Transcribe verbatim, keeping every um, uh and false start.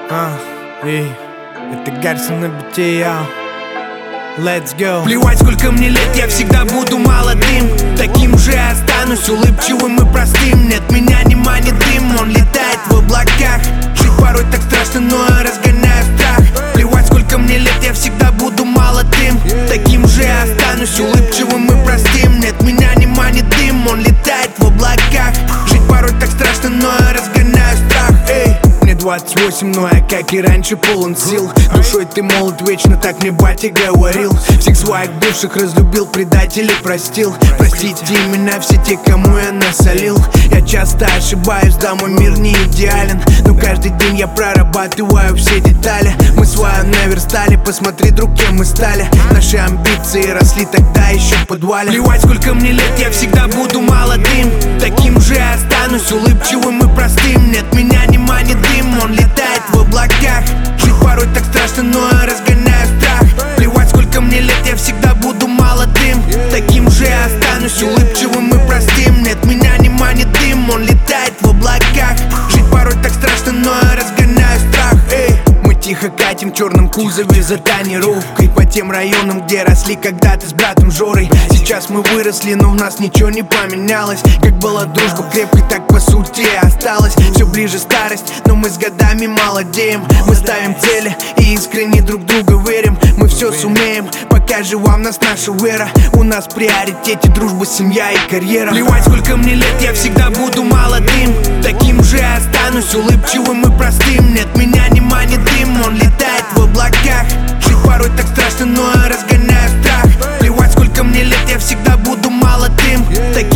А, эй, это Гарсон на бите, я. Let's go. Плевать, сколько мне лет, я всегда буду молодым. Таким же останусь, улыбчивым и простым. Нет, меня не манит дым, он летает в облаках. Жить порой так страшно, но я разгоняю страх. Плевать, сколько мне лет, я всегда буду молодым. Таким же останусь, улыбчивым и простым. Нет, меня не манит дым, он летает в облаках. Жить порой так страшно, но я разгоняю страх. Эй, мне двадцать восемь, но я, как и раньше, полон сил. Душой ты молод вечно, так мне батя говорил. Всех своих бывших разлюбил, предателей простил. Простите меня все те, кому я насолил. Я часто ошибаюсь, да, мой мир не идеален, но каждый день я прорабатываю все детали. Мы свое наверстали, посмотри, друг, кем мы стали. Наши амбиции росли тогда еще в подвале. Плевать, сколько мне лет, я всегда буду молодым. Таким же останусь, улыбчивым и простым. Нет, меня не манит дым, он летает в облаках. Жить порой так страшно, но я разгоняю страх. Плевать, сколько мне лет, я всегда буду молодым. Таким же останусь, улыбчивым и простым. Нет, меня не манит дым, он летает в облаках. Жить порой так страшно, но я разгоняю страх. Эй, мы тихо катим в черном кузове за тонировкой по тем районам, где росли когда-то с братом Жорой. Сейчас мы выросли, но в нас ничего не поменялось. Как была дружба крепкой, так по сути и осталось. Все ближе старость, но мы с годами молодеем. Мы ставим цели и искренне друг друга верим. Мы все сумеем, пока жива в нас наша вера. У нас в приоритете дружба, семья и карьера. Плевать, сколько мне лет, я всегда буду молодым. Таким же останусь, улыбчивым и простым. Нет, меня не манит дым, он летает в облаках. Жить порой так страшно, но я разгоняю страх. Плевать, сколько мне лет, я всегда буду молодым.